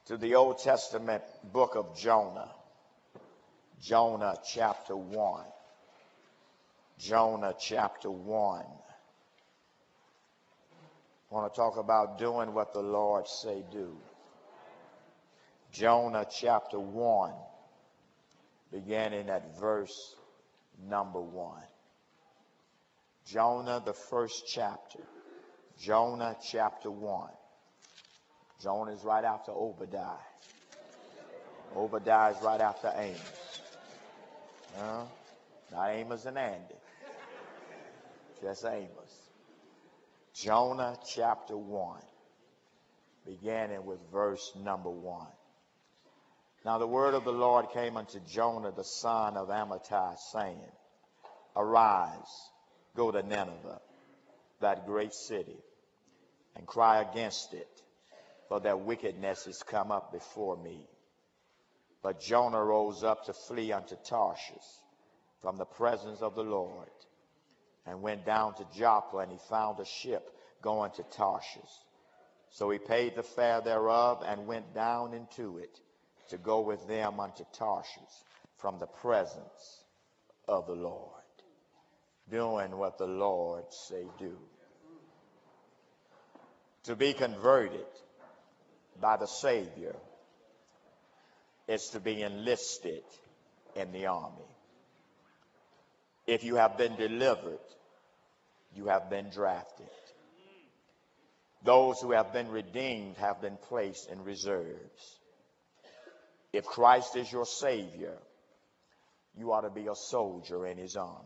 to the Old Testament book of Jonah. Jonah chapter 1. Jonah chapter 1. I want to talk about doing what the Lord say do. Jonah chapter 1, beginning at verse number 1. Jonah, the first chapter. Jonah chapter 1. Jonah is right after Obadiah. Obadiah is right after Amos. Not Amos and Andy. Just Amos. Jonah chapter 1, beginning with verse number 1. Now the word of the Lord came unto Jonah, the son of Amittai, saying, Arise, go to Nineveh, that great city, and cry against it, for their wickedness is come up before me. But Jonah rose up to flee unto Tarshish from the presence of the Lord, and went down to Joppa, and he found a ship going to Tarshish. So he paid the fare thereof, and went down into it to go with them unto Tarshish from the presence of the Lord. Doing what the Lord say do. To be converted by the Savior is to be enlisted in the army. If you have been delivered, you have been drafted. Those who have been redeemed have been placed in reserves. If Christ is your Savior, you ought to be a soldier in his army.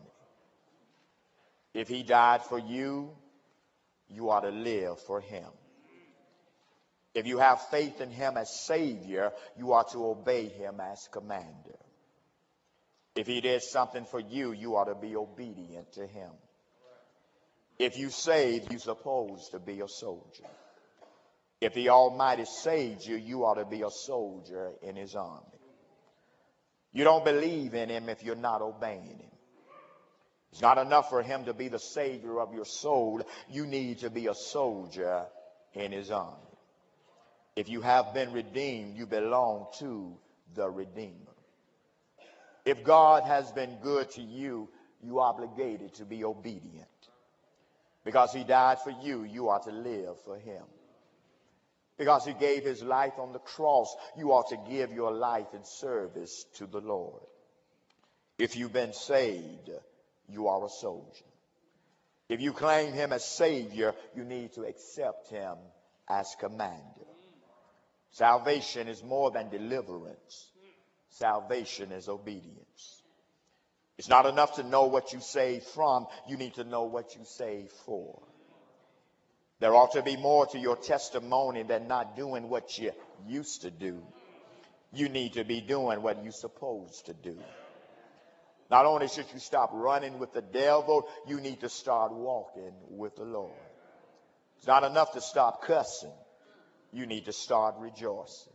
If he died for you, you ought to live for him. If you have faith in him as Savior, you ought to obey him as commander. If he did something for you, you ought to be obedient to him. If you saved, you're supposed to be a soldier. If the Almighty saved you, you ought to be a soldier in his army. You don't believe in him if you're not obeying him. It's not enough for him to be the Savior of your soul. You need to be a soldier in his army. If you have been redeemed, you belong to the Redeemer. If God has been good to you, you're obligated to be obedient. Because he died for you, you ought to live for him. Because he gave his life on the cross, you ought to give your life in service to the Lord. If you've been saved, you are a soldier. If you claim him as Savior, you need to accept him as commander. Salvation is more than deliverance. Salvation is obedience. It's not enough to know what you saved from. You need to know what you saved for. There ought to be more to your testimony than not doing what you used to do. You need to be doing what you're supposed to do. Not only should you stop running with the devil, you need to start walking with the Lord. It's not enough to stop cussing. You need to start rejoicing.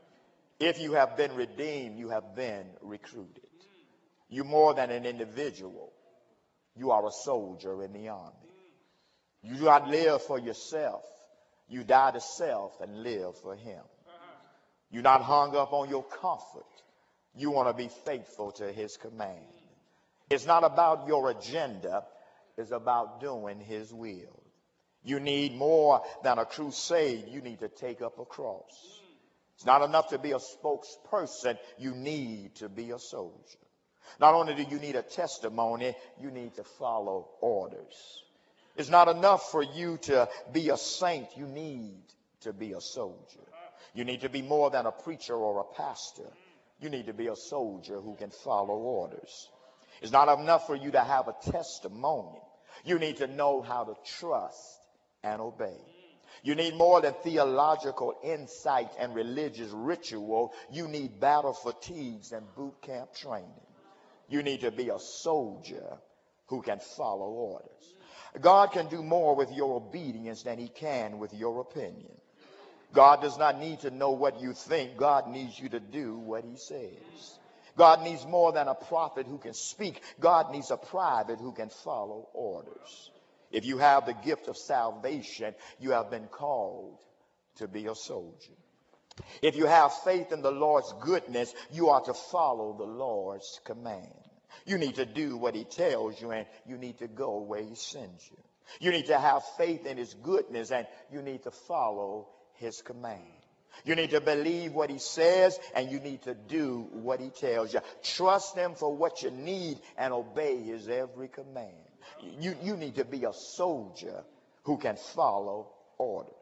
If you have been redeemed, you have been recruited. You're more than an individual. You are a soldier in the army. You do not live for yourself. You die to self and live for him. You're not hung up on your comfort. You want to be faithful to his command. It's not about your agenda. It's about doing his will. You need more than a crusade. You need to take up a cross. It's not enough to be a spokesperson. You need to be a soldier. Not only do you need a testimony, you need to follow orders. It's not enough for you to be a saint. You need to be a soldier. You need to be more than a preacher or a pastor. You need to be a soldier who can follow orders. It's not enough for you to have a testimony. You need to know how to trust and obey. You need more than theological insight and religious ritual. You need battle fatigues and boot camp training. You need to be a soldier who can follow orders. God can do more with your obedience than he can with your opinion. God does not need to know what you think. God needs you to do what he says. God needs more than a prophet who can speak. God needs a private who can follow orders. If you have the gift of salvation, you have been called to be a soldier. If you have faith in the Lord's goodness, you are to follow the Lord's command. You need to do what he tells you, and you need to go where he sends you. You need to have faith in his goodness, and you need to follow his command. You need to believe what he says, and you need to do what he tells you. Trust him for what you need and obey his every command. You need to be a soldier who can follow orders.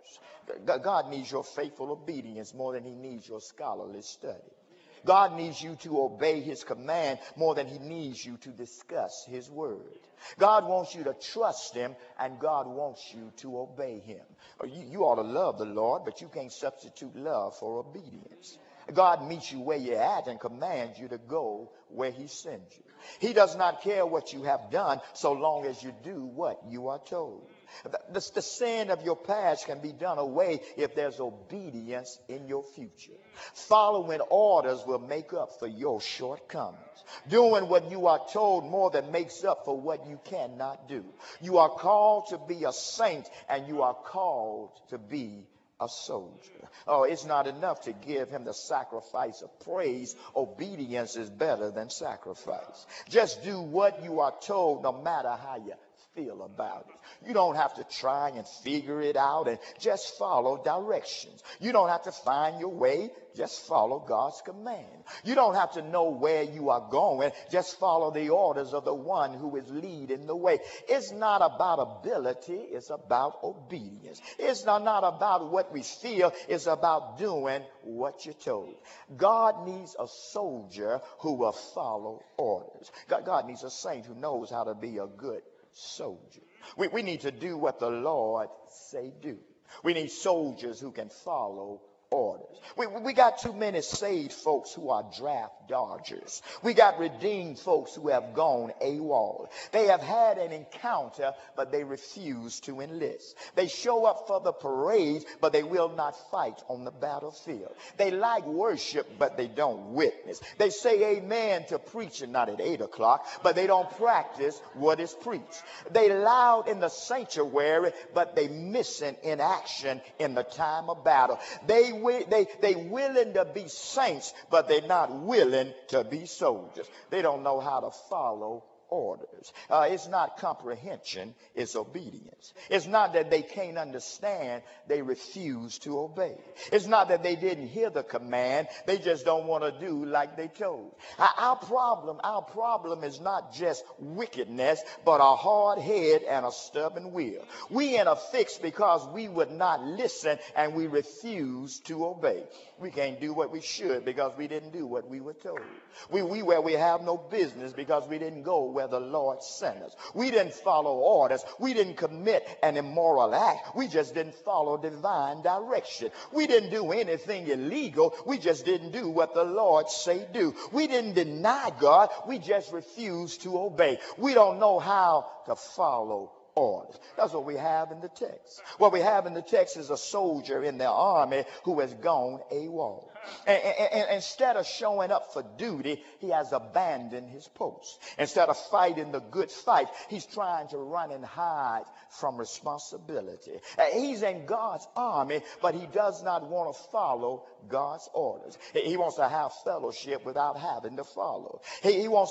God needs your faithful obedience more than he needs your scholarly study. God needs you to obey his command more than he needs you to discuss his word. God wants you to trust him, and God wants you to obey him. You ought to love the Lord, but you can't substitute love for obedience. God meets you where you're at and commands you to go where he sends you. He does not care what you have done so long as you do what you are told. The sin of your past can be done away if there's obedience in your future. Following orders will make up for your shortcomings. Doing what you are told more than makes up for what you cannot do. You are called to be a saint, and you are called to be a soldier. Oh, it's not enough to give him the sacrifice of praise. Obedience is better than sacrifice. Just do what you are told, no matter how you feel about it. You don't have to try and figure it out, and just follow directions. You don't have to find your way. Just follow God's command. You don't have to know where you are going. Just follow the orders of the one who is leading the way. It's not about ability. It's about obedience. It's not about what we feel. It's about doing what you're told. God needs a soldier who will follow orders. God needs a saint who knows how to be a good soldier. We need to do what the Lord say do. We need soldiers who can follow orders. We got too many saved folks who are draft dodgers. We got redeemed folks who have gone AWOL. They have had an encounter, but they refuse to enlist. They show up for the parade, but they will not fight on the battlefield. They like worship, but they don't witness. They say amen to preaching, not at 8 o'clock, but they don't practice what is preached. They loud in the sanctuary, but they missing in action in the time of battle. They willing to be saints, but they're not willing to be soldiers. They don't know how to follow orders. It's not comprehension, it's obedience. It's not that they can't understand, they refuse to obey. It's not that they didn't hear the command, they just don't want to do like they told. Our problem is not just wickedness, but a hard head and a stubborn will. We in a fix because we would not listen and we refuse to obey. We can't do what we should because we didn't do what we were told. We where we have no business because we didn't go where the Lord sent us. We didn't follow orders. We didn't commit an immoral act. We just didn't follow divine direction. We didn't do anything illegal. We just didn't do what the Lord say do. We didn't deny God. We just refused to obey. We don't know how to follow orders. That's what we have in the text. What we have in the text is a soldier in the army who has gone AWOL. And instead of showing up for duty, he has abandoned his post. Instead of fighting the good fight, he's trying to run and hide from responsibility. He's in God's army, but he does not want to follow God's orders. He wants to have fellowship without having to follow. He wants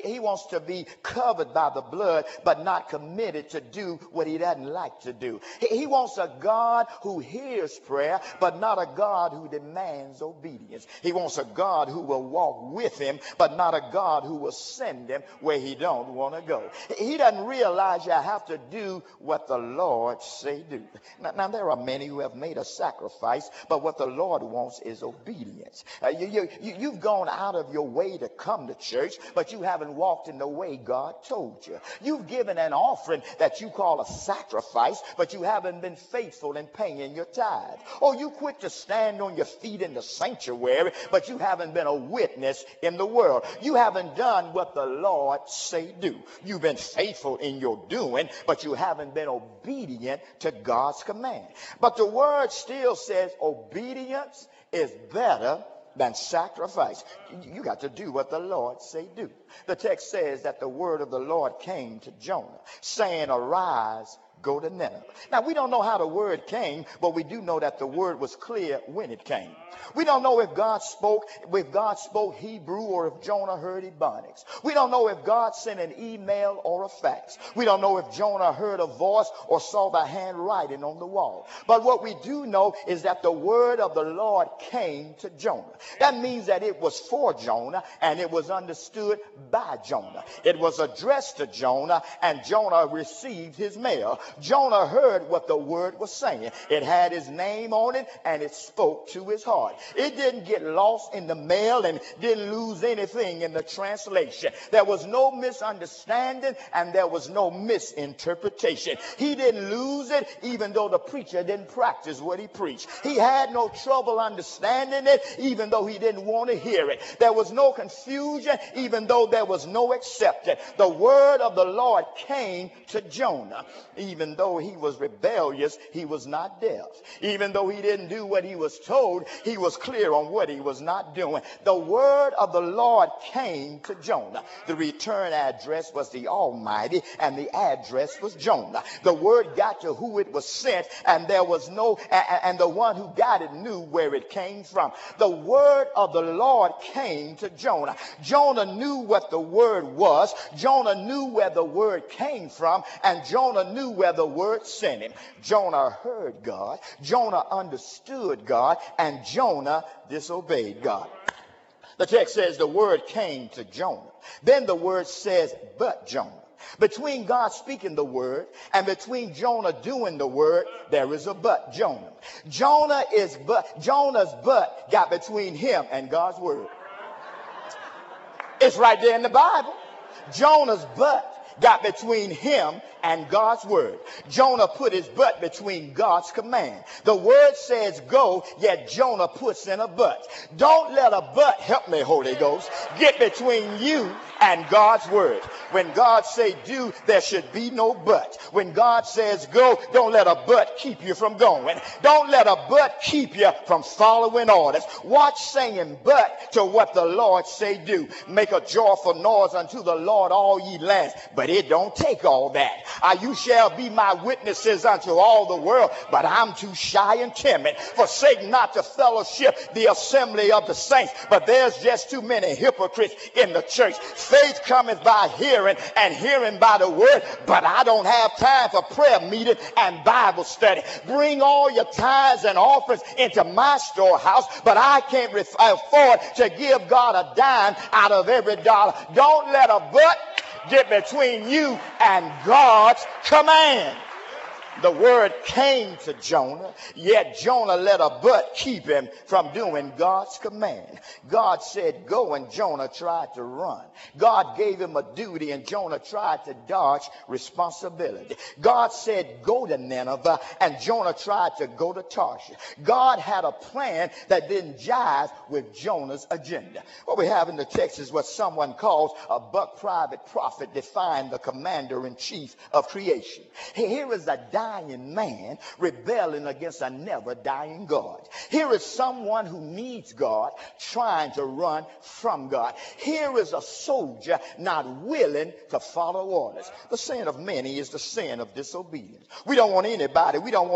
to be covered by the blood, but not committed to do what he doesn't like to do. He wants a God who hears prayer, but not a God who demands obedience. He wants a God who will walk with him, but not a God who will send him where he don't want to go. He doesn't realize you have to do what the Lord say do. Now there are many who have made a sacrifice, but what the Lord wants is obedience. You've gone out of your way to come to church, but you haven't walked in the way God told you. You've given an offering that you call a sacrifice, but you haven't been faithful in paying your tithe. Or you quit to stand on your feet in the sanctuary, but you haven't been a witness in the world. You haven't done what the Lord say do. You've been faithful in your doing, but you haven't been obedient to God's command. But the word still says obedience is better than sacrifice. You got to do what the Lord say do. The text says that the word of the Lord came to Jonah, saying, arise, go to Nineveh. Now, we don't know how the word came, but we do know that the word was clear when it came. We don't know if God spoke Hebrew or if Jonah heard Ebonics. We don't know if God sent an email or a fax. We don't know if Jonah heard a voice or saw the handwriting on the wall. But what we do know is that the word of the Lord came to Jonah. That means that it was for Jonah and it was understood by Jonah. It was addressed to Jonah and Jonah received his mail. Jonah heard what the word was saying. It had his name on it and it spoke to his heart. It didn't get lost in the mail and didn't lose anything in the translation. There was no misunderstanding and there was no misinterpretation. He didn't lose it even though the preacher didn't practice what he preached. He had no trouble understanding it even though he didn't want to hear it. There was no confusion even though there was no acceptance. The word of the Lord came to Jonah. Even though he was rebellious, he was not deaf. Even though he didn't do what he was told, he was clear on what he was not doing. The word of the Lord came to Jonah. The return address was the Almighty and the address was Jonah. The word got to who it was sent and there was and the one who got it knew where it came from. The word of the Lord came to Jonah. Jonah knew what the word was. Jonah knew where the word came from and Jonah knew where the word sent him. Jonah heard God. Jonah understood God and Jonah disobeyed God. The text says the word came to Jonah. Then the word says, but Jonah. Between God speaking the word and between Jonah doing the word, there is a but Jonah. Jonah's but got between him and God's word. It's right there in the Bible. Jonah's but got between him and God's word. Jonah put his butt between God's command. The word says go, yet Jonah puts in a but. Don't let a but, help me Holy Ghost, get between you and God's word. When God say do, there should be no but. When God says go, don't let a but keep you from going. Don't let a but keep you from following orders. Watch saying but to what the Lord say do. Make a joyful noise unto the Lord, all ye lands. But it don't take all that. You shall be my witnesses unto all the world, but I'm too shy and timid. Forsake not the fellowship, the assembly of the saints. But there's just too many hypocrites in the church. Faith cometh by hearing, and hearing by the word. But I don't have time for prayer meeting and Bible study. Bring all your tithes and offerings into my storehouse, but I can't afford to give God a dime out of every dollar. Don't let a but get between you and God's command. The word came to Jonah, yet Jonah let a but keep him from doing God's command. God said go, and Jonah tried to run. God gave him a duty, and Jonah tried to dodge responsibility. God said go to Nineveh, and Jonah tried to go to Tarshish. God had a plan that didn't jive with Jonah's agenda. What we have in the text is what someone calls a buck private prophet defined the commander-in-chief of creation. Here is a dying man rebelling against a never dying God. Here is someone who needs God trying to run from God. Here is a soldier not willing to follow orders. The sin of many is the sin of disobedience. We don't want anybody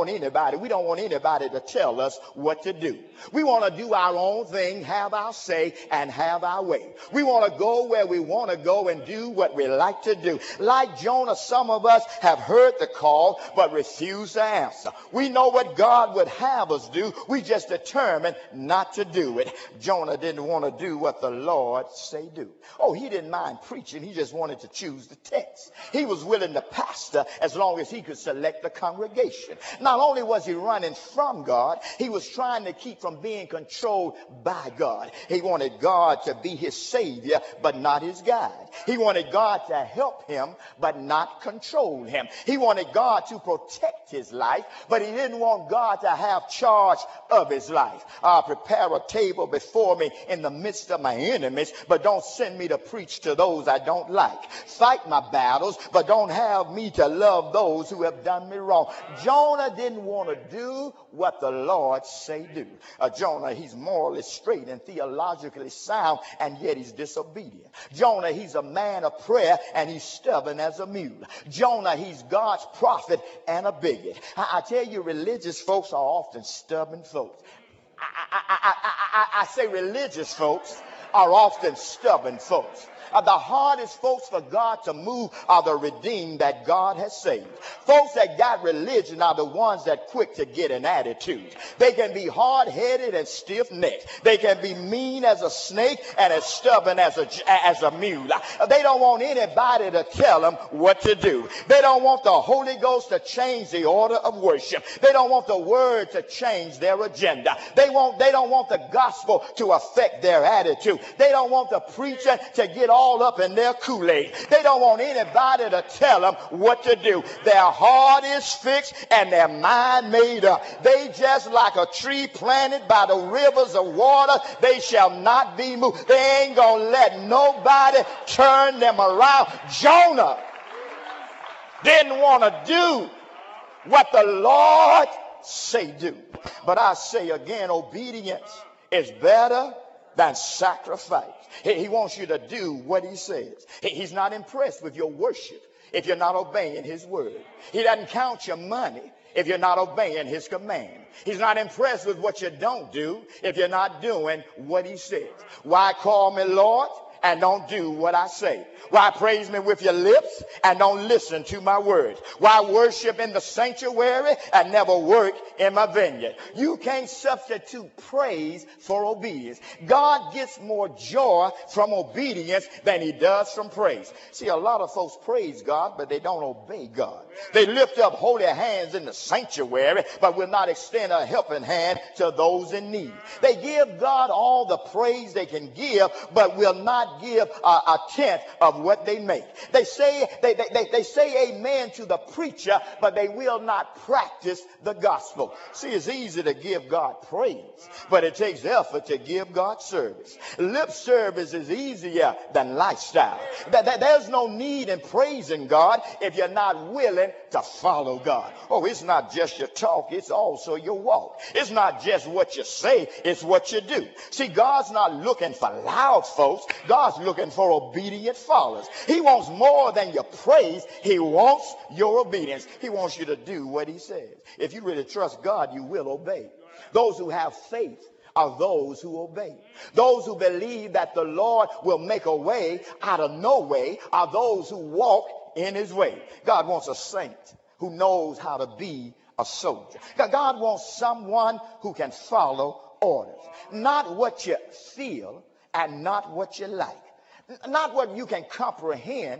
to tell us what to do. We want to do our own thing, have our say, and have our way. We want to go where we want to go and do what we like to do. Like Jonah, some of us have heard the call but refuse to answer. We know what God would have us do. We just determined not to do it. Jonah didn't want to do what the Lord say do. Oh, he didn't mind preaching. He just wanted to choose the text. He was willing to pastor as long as he could select the congregation. Not only was he running from God, he was trying to keep from being controlled by God. He wanted God to be his savior, but not his guide. He wanted God to help him, but not control him. He wanted God to protect his life, but he didn't want God to have charge of his life. Prepare a table before me in the midst of my enemies, but don't send me to preach to those I don't like. Fight my battles, but don't have me to love those who have done me wrong. Jonah didn't want to do what the Lord say do. Jonah, he's morally straight and theologically sound, and yet he's disobedient. Jonah, he's a man of prayer, and he's stubborn as a mule. Jonah, he's God's prophet and a bigot. I tell you, religious folks are often stubborn folks. I say religious folks are often stubborn folks. The hardest folks for God to move are the redeemed that God has saved. Folks that got religion are the ones that quick to get an attitude. They can be hard-headed and stiff-necked. They can be mean as a snake and as stubborn as a mule. They don't want anybody to tell them what to do. They don't want the Holy Ghost to change the order of worship. They don't want the word to change their agenda. They don't want the gospel to affect their attitude. They don't want the preacher to get all up in their Kool-Aid. They don't want anybody to tell them what to do. Their heart is fixed and their mind made up. They just like a tree planted by the rivers of water. They shall not be moved. They ain't gonna let nobody turn them around. Jonah didn't want to do what the Lord say do. But I say again, obedience is better than sacrifice. He wants you to do what he says. He's not impressed with your worship if you're not obeying his word. He doesn't count your money if you're not obeying his command. He's not impressed with what you don't do if you're not doing what he says. Why call me Lord and don't do what I say? Why praise me with your lips and don't listen to my words? Why worship in the sanctuary and never work in my vineyard? You can't substitute praise for obedience. God gets more joy from obedience than he does from praise. See, a lot of folks praise God, but they don't obey God. They lift up holy hands in the sanctuary, but will not extend a helping hand to those in need. They give God all the praise they can give, but will not give a tenth of what they make. They say amen to the preacher, but they will not practice the gospel. See, it's easy to give God praise, but it takes effort to give God service. Lip service is easier than lifestyle. There's no need in praising God if you're not willing to follow God. Oh, it's not just your talk, it's also your walk. It's not just what you say, it's what you do. See, God's not looking for loud folks. God's looking for obedient followers. He wants more than your praise. He wants your obedience. He wants you to do what he says. If you really trust God, you will obey. Those who have faith are those who obey. Those who believe that the Lord will make a way out of no way are those who walk in his way. God wants a saint who knows how to be a soldier. God wants someone who can follow orders. Not what you feel and not what you like. Not what you can comprehend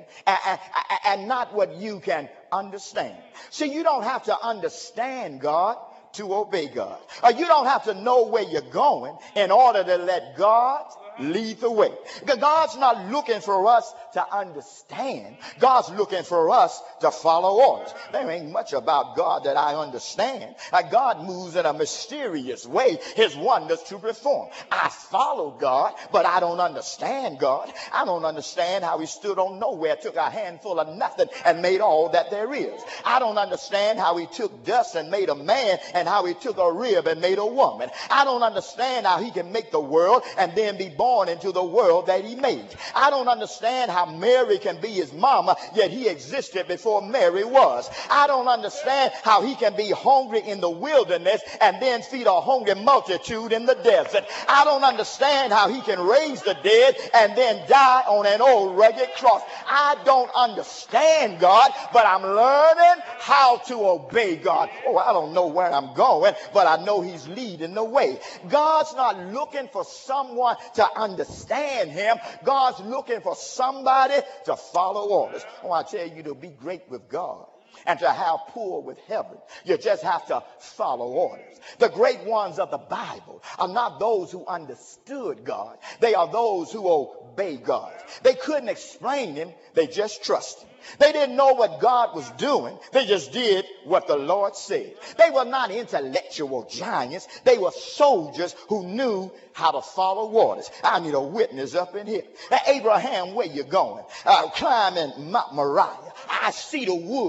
and not what you can understand. See, you don't have to understand God to obey God. You don't have to know where you're going in order to let God lead the way. God's not looking for us to understand. God's looking for us to follow orders. There ain't much about God that I understand. God moves in a mysterious way, his wonders to perform. I follow God, but I don't understand God. I don't understand how he stood on nowhere, took a handful of nothing and made all that there is. I don't understand how he took dust and made a man and how he took a rib and made a woman. I don't understand how he can make the world and then be born into the world that he made. I don't understand how Mary can be his mama, yet he existed before Mary was. I don't understand how he can be hungry in the wilderness and then feed a hungry multitude in the desert. I don't understand how he can raise the dead and then die on an old rugged cross. I don't understand God, but I'm learning how to obey God. Oh, I don't know where I'm going, but I know he's leading the way. God's not looking for someone to understand him. God's looking for somebody to follow orders. Oh, I tell you, to be great with God and to have poor with heaven, you just have to follow orders. The great ones of the Bible are not those who understood God. They are those who obey God. They couldn't explain him. They just trusted him. They didn't know what God was doing. They just did what the Lord said. They were not intellectual giants. They were soldiers who knew how to follow orders. I need a witness up in here. Abraham, where you going? Climbing Mount Moriah. I see the wood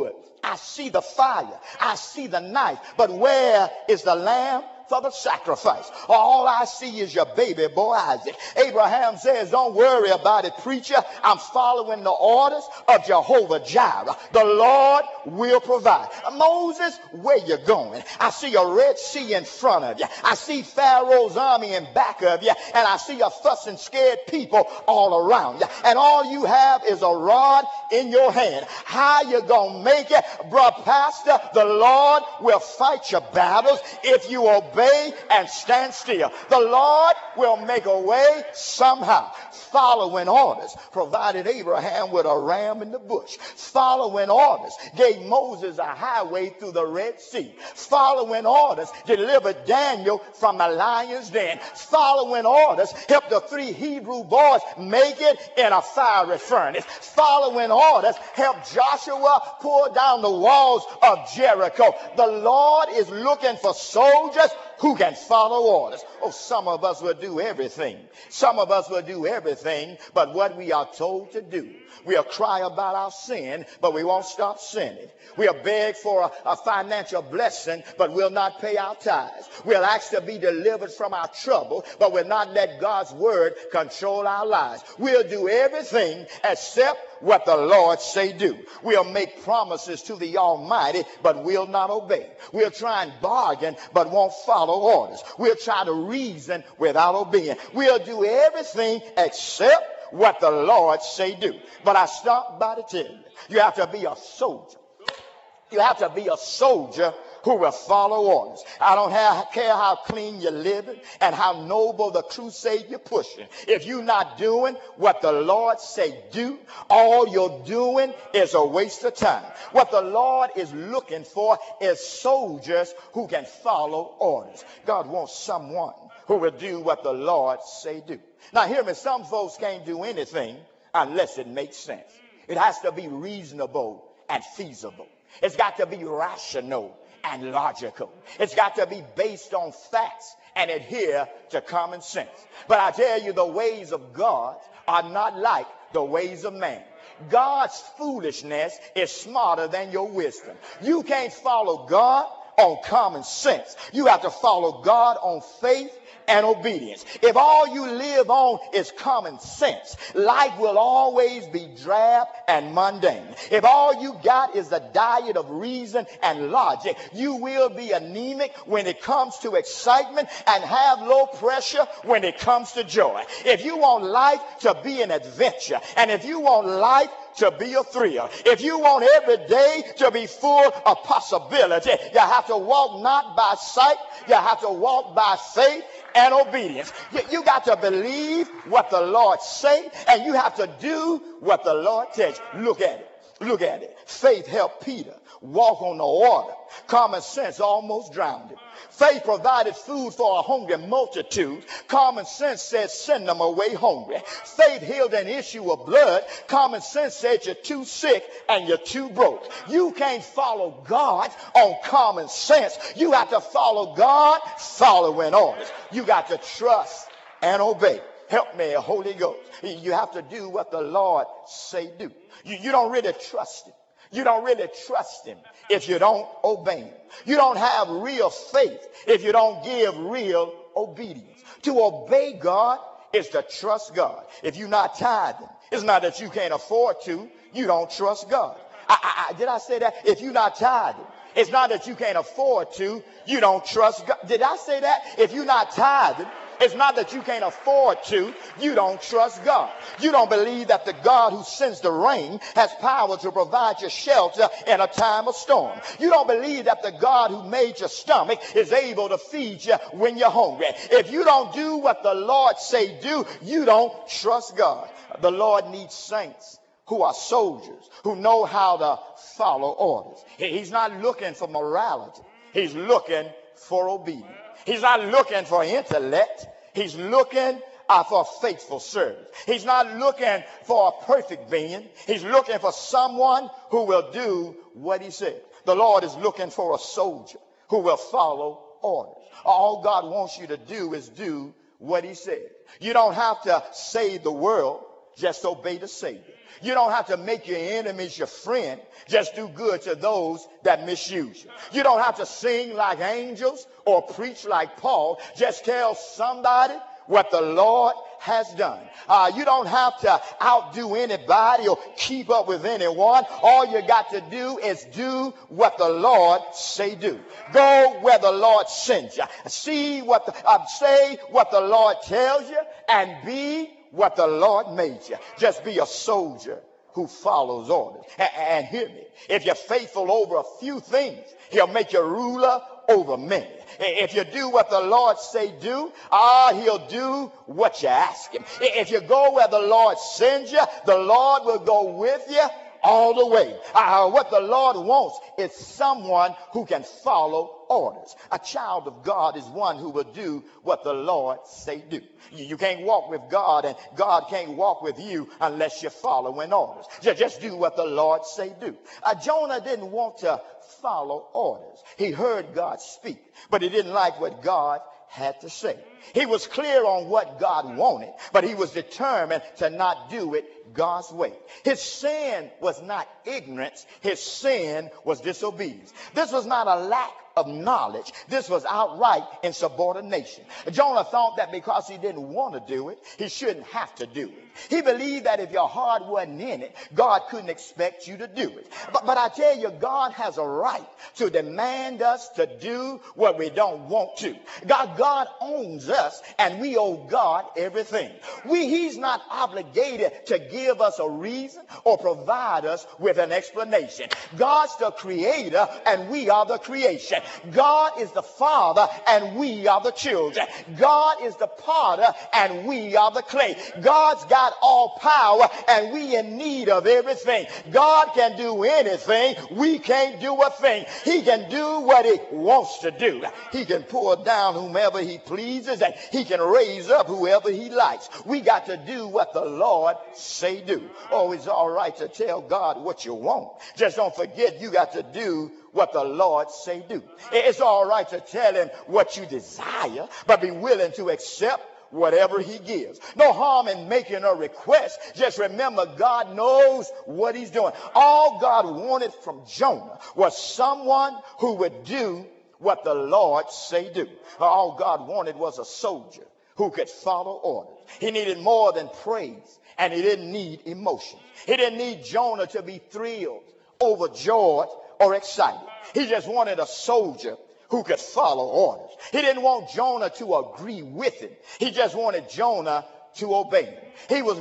I see the fire. I see the knife. But where is the lamb for the sacrifice? All I see is your baby boy Isaac. Abraham says, don't worry about it, preacher. I'm following the orders of Jehovah Jireh. The Lord will provide. Moses, where you going? I see a Red Sea in front of you. I see Pharaoh's army in back of you. And I see a fussing, scared people all around you. And all you have is a rod in your hand. How you gonna make it? Bruh, pastor, the Lord will fight your battles if you obey and stand still. The Lord will make a way somehow. Following orders provided Abraham with a ram in the bush. Following orders gave Moses a highway through the Red Sea. Following orders delivered Daniel from the lion's den. Following orders helped the 3 Hebrew boys make it in a fiery furnace. Following orders helped Joshua pull down the walls of Jericho. The Lord is looking for soldiers who can follow orders. Oh, some of us will do everything. Some of us will do everything but what we are told to do. We'll cry about our sin, but we won't stop sinning. We'll beg for a financial blessing, but we'll not pay our tithes. We'll ask to be delivered from our trouble, but we'll not let God's word control our lives. We'll do everything except what the Lord say do. We'll make promises to the Almighty, but we'll not obey. We'll try and bargain, but won't follow orders. We'll try to reason without obeying. We'll do everything except what the Lord say do. But I stopped by to tell you, you have to be a soldier. You have to be a soldier who will follow orders. I don't care how clean you're living and how noble the crusade you're pushing. If you're not doing what the Lord say do, all you're doing is a waste of time. What the Lord is looking for is soldiers who can follow orders. God wants someone who will do what the Lord say do. Now hear me, some folks can't do anything unless it makes sense. It has to be reasonable and feasible. It's got to be rational and logical. It's got to be based on facts and adhere to common sense. But I tell you, the ways of God are not like the ways of man. God's foolishness is smarter than your wisdom. You can't follow God on common sense. You have to follow God on faith and obedience. If all you live on is common sense, life will always be drab and mundane. If all you got is a diet of reason and logic, you will be anemic when it comes to excitement and have low pressure when it comes to joy. If you want life to be an adventure, and if you want life to be a thrill, if you want every day to be full of possibility, you have to walk not by sight, you have to walk by faith and obedience. You got to believe what the Lord say, and you have to do what the Lord tells you. Look at it. Look at it. Faith helped Peter walk on the water. Common sense almost drowned him. Faith provided food for a hungry multitude. Common sense said send them away hungry. Faith healed an issue of blood. Common sense said you're too sick and you're too broke. You can't follow God on common sense. You have to follow God following orders. You got to trust and obey. Help me, Holy Ghost. You have to do what the Lord say do. You don't really trust him. You don't really trust him if you don't obey him. You don't have real faith if you don't give real obedience. To obey God is to trust God. If you're not tithing, it's not that you can't afford to. You don't trust God. Did I say that? If you're not tithing, it's not that you can't afford to. You don't trust God. Did I say that? If you're not tithing, it's not that you can't afford to. You don't trust God. You don't believe that the God who sends the rain has power to provide you shelter in a time of storm. You don't believe that the God who made your stomach is able to feed you when you're hungry. If you don't do what the Lord say do, you don't trust God. The Lord needs saints who are soldiers, who know how to follow orders. He's not looking for morality. He's looking for obedience. He's not looking for intellect. He's looking for faithful service. He's not looking for a perfect being. He's looking for someone who will do what he said. The Lord is looking for a soldier who will follow orders. All God wants you to do is do what he said. You don't have to save the world Just obey the Savior. You don't have to make your enemies your friend. Just do good to those that misuse you. You don't have to sing like angels or preach like Paul. Just tell somebody what the Lord has done. You don't have to outdo anybody or keep up with anyone. All you got to do is do what the Lord say do. Go where the Lord sends you. Say what the Lord tells you, and be what the Lord made you. Just be a soldier who follows orders. And hear me, if you're faithful over a few things, he'll make you ruler over many. If you do what the Lord say do, he'll do what you ask him. If you go where the Lord sends you, the Lord will go with you all the way. What the Lord wants is someone who can follow orders. A child of God is one who will do what the Lord say do. You can't walk with God, and God can't walk with you unless you're following orders. Just do what the Lord say do. Jonah didn't want to follow orders. He heard God speak, but he didn't like what God had to say. He was clear on what God wanted, but he was determined to not do it God's way. His sin was not ignorance. His sin was disobedience. This was not a lack of knowledge. This was outright insubordination. Jonah thought that because he didn't want to do it, he shouldn't have to do it. He believed that if your heart wasn't in it, God couldn't expect you to do it. But I tell you, God has a right to demand us to do what we don't want to. God owns us, and we owe God everything. He's not obligated to give us a reason or provide us with an explanation. God's the creator, and we are the creation. God is the father, and we are the children. God is the potter, and we are the clay. God's got all power, and we in need of everything. God can do anything. We can't do a thing. He can do what he wants to do. He can pull down whomever he pleases, and he can raise up whoever he likes. We got to do what the Lord say do. Oh, it's all right to tell God what you want. Just don't forget you got to do what the Lord say do. It's all right to tell him what you desire, but be willing to accept whatever he gives. No harm in making a request. Just remember, God knows what he's doing. All God wanted from Jonah was someone who would do what the Lord say do. All God wanted was a soldier who could follow orders. He needed more than praise, and he didn't need emotion. He didn't need Jonah to be thrilled, overjoyed, or excited. He just wanted a soldier who could follow orders. He didn't want Jonah to agree with him. He just wanted Jonah to obey him. He was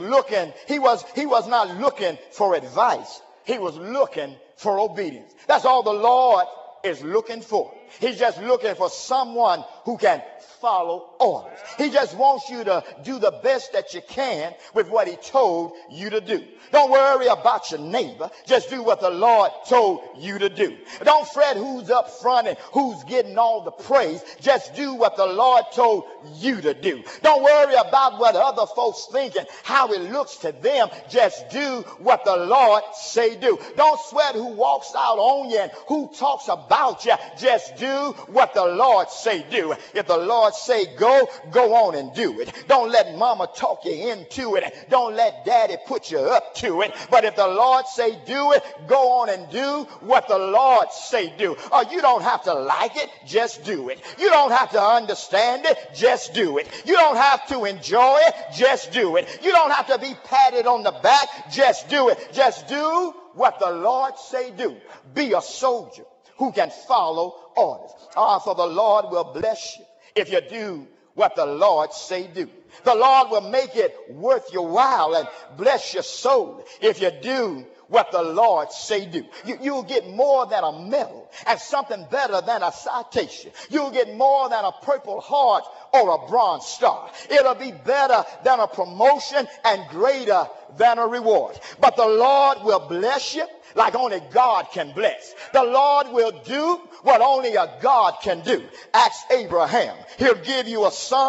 not looking for advice. He was looking for obedience. That's all the Lord is looking for. He's just looking for someone who can follow orders. He just wants you to do the best that you can with what he told you to do. Don't worry about your neighbor. Just do what the Lord told you to do. Don't fret who's up front and who's getting all the praise. Just do what the Lord told you to do. Don't worry about what other folks think and how it looks to them. Just do what the Lord say do. Don't sweat who walks out on you and who talks about you. Just do what the Lord say do. If the Lord say go on and do it. Don't let mama talk you into it. Don't let daddy put you up to it. But if the Lord say do it, go on and do what the Lord say do. You don't have to like it, just do it. You don't have to understand it, just do it. You don't have to enjoy it, just do it. You don't have to be patted on the back, just do it. Just do what the Lord say do. Be a soldier who can follow orders. For the Lord will bless you if you do what the Lord say do. The Lord will make it worth your while and bless your soul if you do what the Lord say do. You'll get more than a medal and something better than a citation. You'll get more than a Purple Heart or a Bronze Star. It'll be better than a promotion and greater than a reward. But the Lord will bless you like only God can bless. The Lord will do what only a God can do. Ask Abraham. He'll give you a son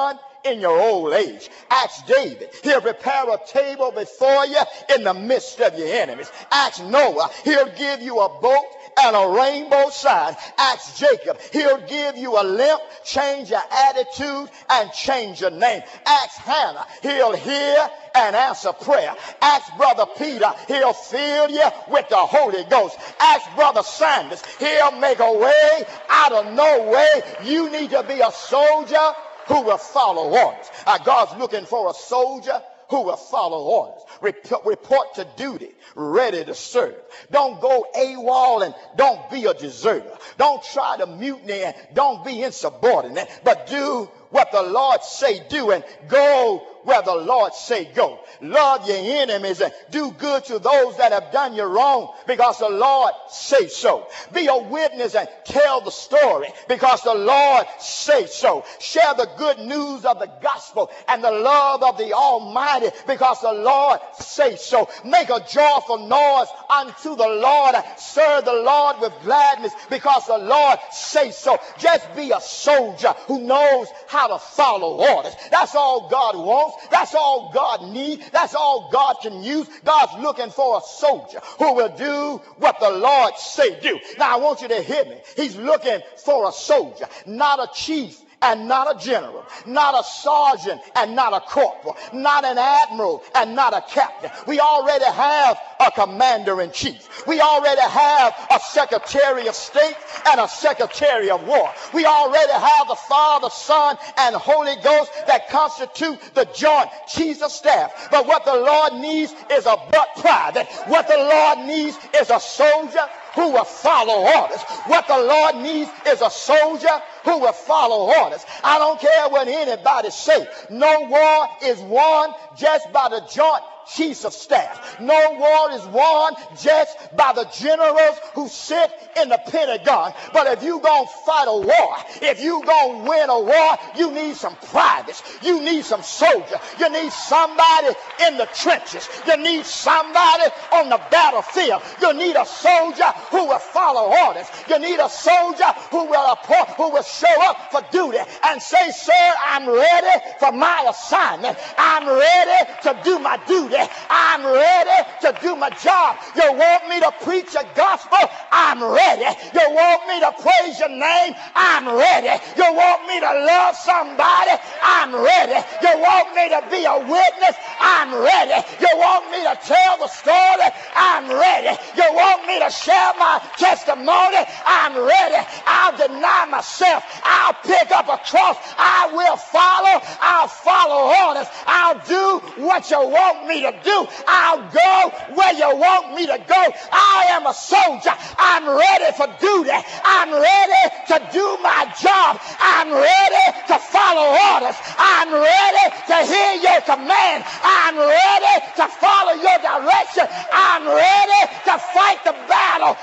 in your old age. Ask David. He'll prepare a table before you in the midst of your enemies. Ask Noah. He'll give you a boat and a rainbow sign. Ask Jacob. He'll give you a limp, change your attitude, and change your name. Ask Hannah. He'll hear and answer prayer. Ask Brother Peter. He'll fill you with the Holy Ghost. Ask Brother Sanders. He'll make a way out of no way. You need to be a soldier who will follow orders. God's looking for a soldier who will follow orders. Report to duty, ready to serve. Don't go AWOL and don't be a deserter. Don't try to mutiny and don't be insubordinate, but do what the Lord say do and go where the Lord say go. Love your enemies and do good to those that have done you wrong because the Lord say so. Be a witness and tell the story because the Lord say so. Share the good news of the gospel and the love of the Almighty because the Lord say so. Make a joyful noise unto the Lord. Serve the Lord with gladness because the Lord say so. Just be a soldier who knows how to follow orders. That's all God wants. That's all God needs. That's all God can use. God's looking for a soldier who will do what the Lord say do. Now I want you to hear me. He's looking for a soldier, not a chief and not a general, not a sergeant and not a corporal, not an admiral and not a captain. We already have a commander-in-chief. We already have a secretary of state and a secretary of war. We already have the Father, Son, and Holy Ghost that constitute the joint chiefs of staff. But what the Lord needs is a butt private. What the Lord needs is a soldier who will follow orders. What the Lord needs is a soldier who will follow orders. I don't care what anybody say. No war is won just by the joint chiefs of staff. No war is won just by the generals who sit in the Pentagon. But if you gonna fight a war, if you gonna win a war, you need some privates. You need some soldiers. You need somebody in the trenches. You need somebody on the battlefield. You need a soldier who will follow orders. You need a soldier who will show up for duty and say, sir, I'm ready for my assignment. I'm ready to do my duty. I'm ready to do my job. You want me to preach the gospel? I'm ready. You want me to praise your name? I'm ready. You want me to love somebody? I'm ready. You want me to be a witness? I'm ready. You want me to tell the story? I'm ready. You want me to share my testimony? I'm ready. I'll deny myself. I'll pick up a cross. I will follow. I'll follow orders. I'll do what you want me to do. I'll go where you want me to go. I am a soldier. I'm ready for duty. I'm ready to do my job. I'm ready to follow orders. I'm ready to hear your command. I'm ready to follow your direction. I'm ready to fight the battle.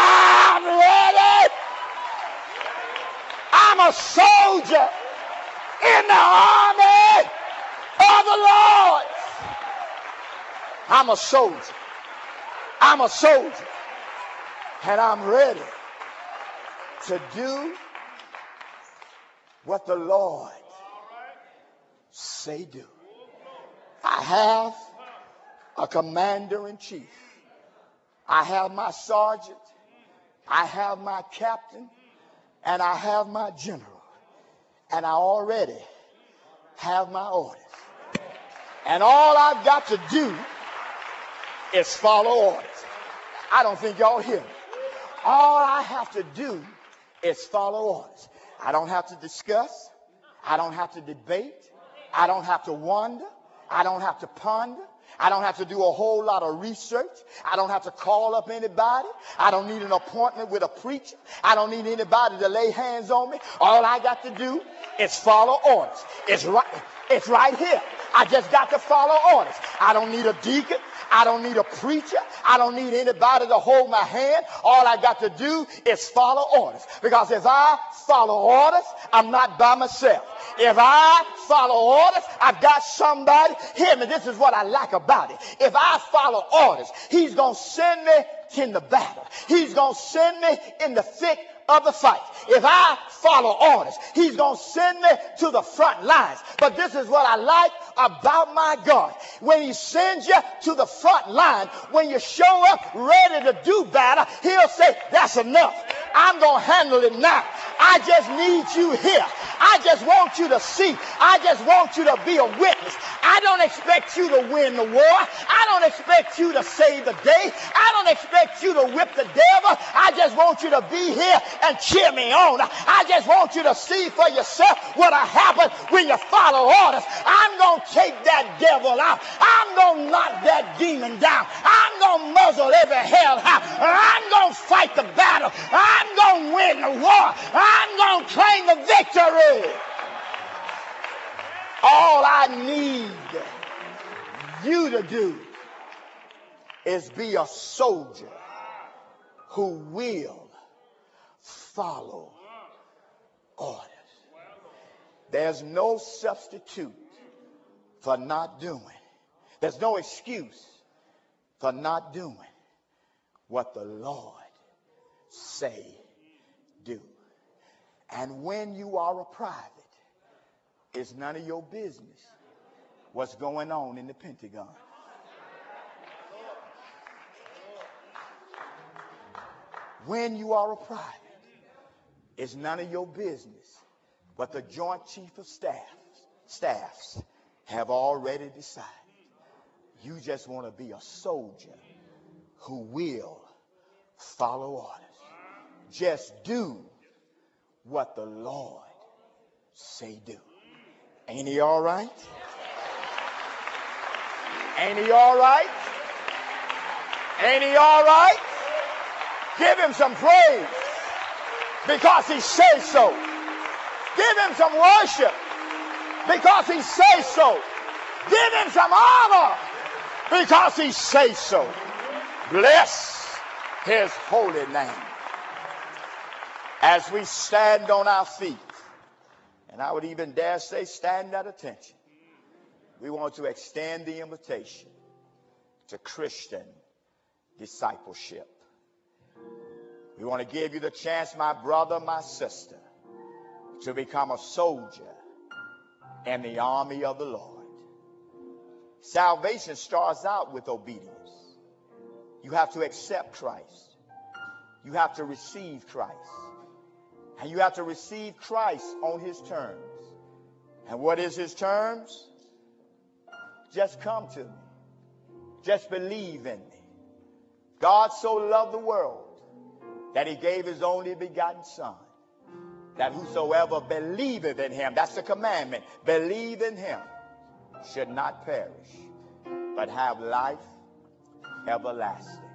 I'm ready. I'm a soldier in the army of the Lord. I'm a soldier. I'm a soldier. And I'm ready to do what the Lord say do. I have a commander-in-chief. I have my sergeant. I have my captain. And I have my general. And I already have my orders. And all I've got to do is follow orders. I don't think y'all hear me. All I have to do is follow orders. I don't have to discuss. I don't have to debate. I don't have to wonder. I don't have to ponder. I don't have to do a whole lot of research. I don't have to call up anybody. I don't need an appointment with a preacher. I don't need anybody to lay hands on me. All I got to do is follow orders. It's right here. I just got to follow orders. I don't need a deacon. I don't need a preacher. I don't need anybody to hold my hand. All I got to do is follow orders. Because if I follow orders, I'm not by myself. If I follow orders, I've got somebody. Hear me, this is what I like about it. If I follow orders, he's going to send me in the battle. He's going to send me in the thick of the fight. If I follow orders, he's going to send me to the front lines. But this is what I like about my God. When he sends you to the front line, when you show up ready to do battle, he'll say, that's enough. I'm going to handle it now. I just need you here. I just want you to see. I just want you to be a witness. I don't expect you to win the war. I don't expect you to save the day. I don't expect you to whip the devil. I just want you to be here and cheer me on. I just want you to see for yourself what'll happen when you follow orders. I'm going to take that devil out. I'm going to knock that demon down. I'm going to muzzle every hellhound. I'm going to fight the battle. I'm going to win the war. I'm going to claim the victory. All I need you to do is be a soldier who will follow orders. There's no substitute for not doing. There's no excuse for not doing what the Lord say do. And when you are a private, it's none of your business what's going on in the Pentagon. When you are a private, it's none of your business. But the Joint Chief of Staffs have already decided. You just want to be a soldier who will follow orders. Just do what the Lord say do. Ain't he all right? Ain't he all right? Ain't he all right? Give him some praise because he says so. Give him some worship because he says so. Give him some honor because he says so. Bless his holy name. As we stand on our feet, and I would even dare say stand at attention, we want to extend the invitation to Christian discipleship. We want to give you the chance, my brother, my sister, to become a soldier in the army of the Lord. Salvation starts out with obedience. You have to accept Christ. You have to receive Christ. And you have to receive Christ on his terms. And what is his terms? Just come to me. Just believe in me. God so loved the world that he gave his only begotten Son, that whosoever believeth in him, that's the commandment, believe in him, should not perish, but have life everlasting.